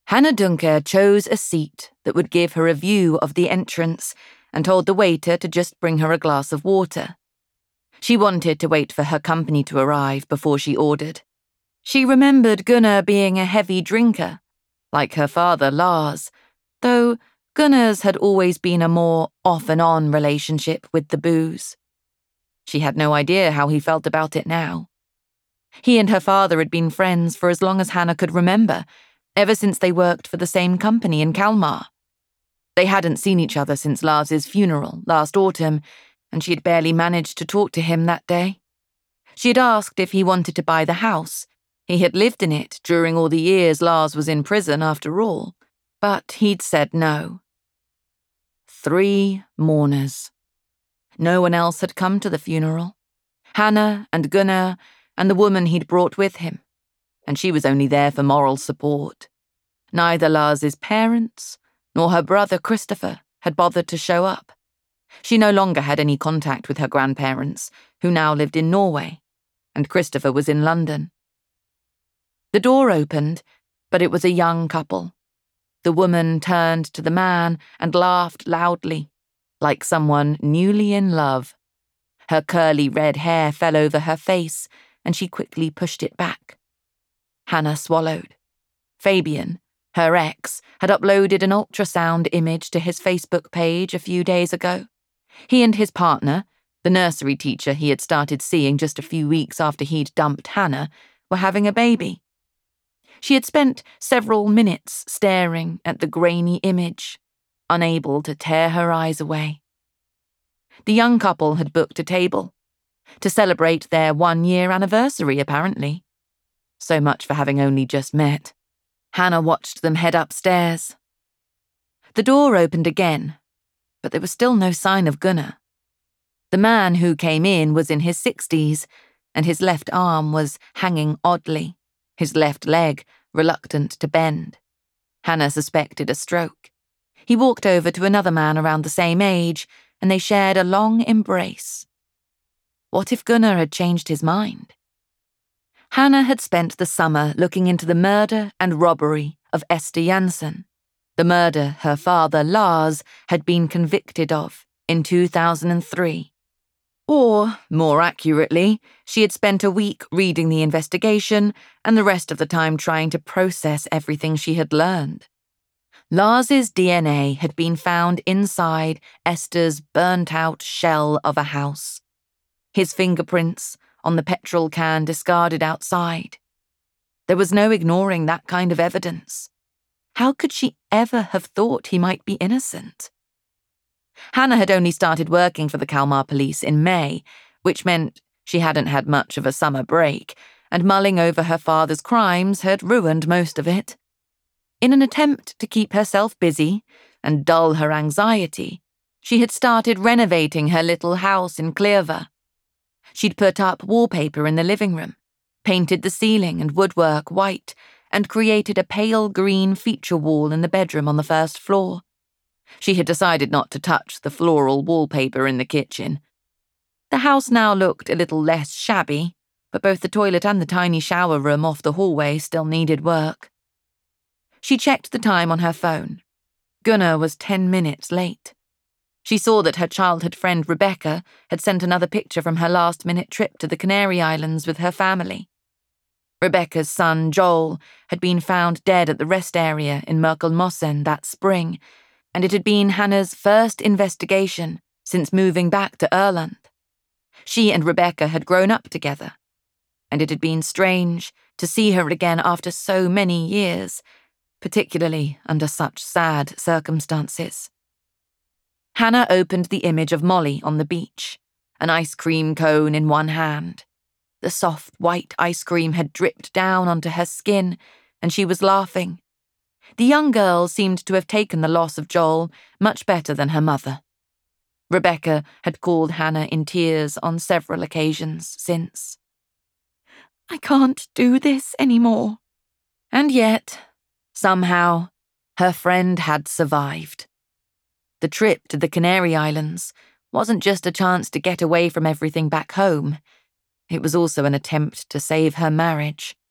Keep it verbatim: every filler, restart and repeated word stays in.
Hannah Dunker chose a seat that would give her a view of the entrance and told the waiter to just bring her a glass of water. She wanted to wait for her company to arrive before she ordered. She remembered Gunnar being a heavy drinker, like her father Lars, though Gunnar's had always been a more off-and-on relationship with the booze. She had no idea how he felt about it now. He and her father had been friends for as long as Hannah could remember, ever since they worked for the same company in Kalmar. They hadn't seen each other since Lars's funeral last autumn, and she had barely managed to talk to him that day. She had asked if he wanted to buy the house. He had lived in it during all the years Lars was in prison after all, but he'd said no. Three mourners. No one else had come to the funeral. Hannah and Gunnar and the woman he'd brought with him, and she was only there for moral support. Neither Lars's parents nor her brother Christopher had bothered to show up. She no longer had any contact with her grandparents, who now lived in Norway, and Christopher was in London. The door opened, but it was a young couple. The woman turned to the man and laughed loudly, like someone newly in love. Her curly red hair fell over her face, and she quickly pushed it back. Hannah swallowed. Fabian, her ex, had uploaded an ultrasound image to his Facebook page a few days ago. He and his partner, the nursery teacher he had started seeing just a few weeks after he'd dumped Hannah, were having a baby. She had spent several minutes staring at the grainy image, unable to tear her eyes away. The young couple had booked a table to celebrate their one-year anniversary, apparently. So much for having only just met. Hannah watched them head upstairs. The door opened again, but there was still no sign of Gunnar. The man who came in was in his sixties, and his left arm was hanging oddly, his left leg reluctant to bend. Hannah suspected a stroke. He walked over to another man around the same age, and they shared a long embrace. What if Gunnar had changed his mind? Hannah had spent the summer looking into the murder and robbery of Esther Jansen, the murder her father Lars had been convicted of in two thousand three. Or, more accurately, she had spent a week reading the investigation and the rest of the time trying to process everything she had learned. Lars's D N A had been found inside Esther's burnt-out shell of a house. His fingerprints on the petrol can discarded outside. There was no ignoring that kind of evidence. How could she ever have thought he might be innocent? Hannah had only started working for the Kalmar police in May, which meant she hadn't had much of a summer break, and mulling over her father's crimes had ruined most of it. In an attempt to keep herself busy and dull her anxiety, she had started renovating her little house in Clearva. She'd put up wallpaper in the living room, painted the ceiling and woodwork white, and created a pale green feature wall in the bedroom on the first floor. She had decided not to touch the floral wallpaper in the kitchen. The house now looked a little less shabby, but both the toilet and the tiny shower room off the hallway still needed work. She checked the time on her phone. Gunnar was ten minutes late. She saw that her childhood friend Rebecca had sent another picture from her last-minute trip to the Canary Islands with her family. Rebecca's son, Joel, had been found dead at the rest area in Mörkelmossen that spring, and it had been Hannah's first investigation since moving back to Öland. She and Rebecca had grown up together, and it had been strange to see her again after so many years, particularly under such sad circumstances. Hannah opened the image of Molly on the beach, an ice cream cone in one hand. The soft white ice cream had dripped down onto her skin, and she was laughing. The young girl seemed to have taken the loss of Joel much better than her mother. Rebecca had called Hannah in tears on several occasions since. "I can't do this anymore." And yet, somehow, her friend had survived. The trip to the Canary Islands wasn't just a chance to get away from everything back home. It was also an attempt to save her marriage.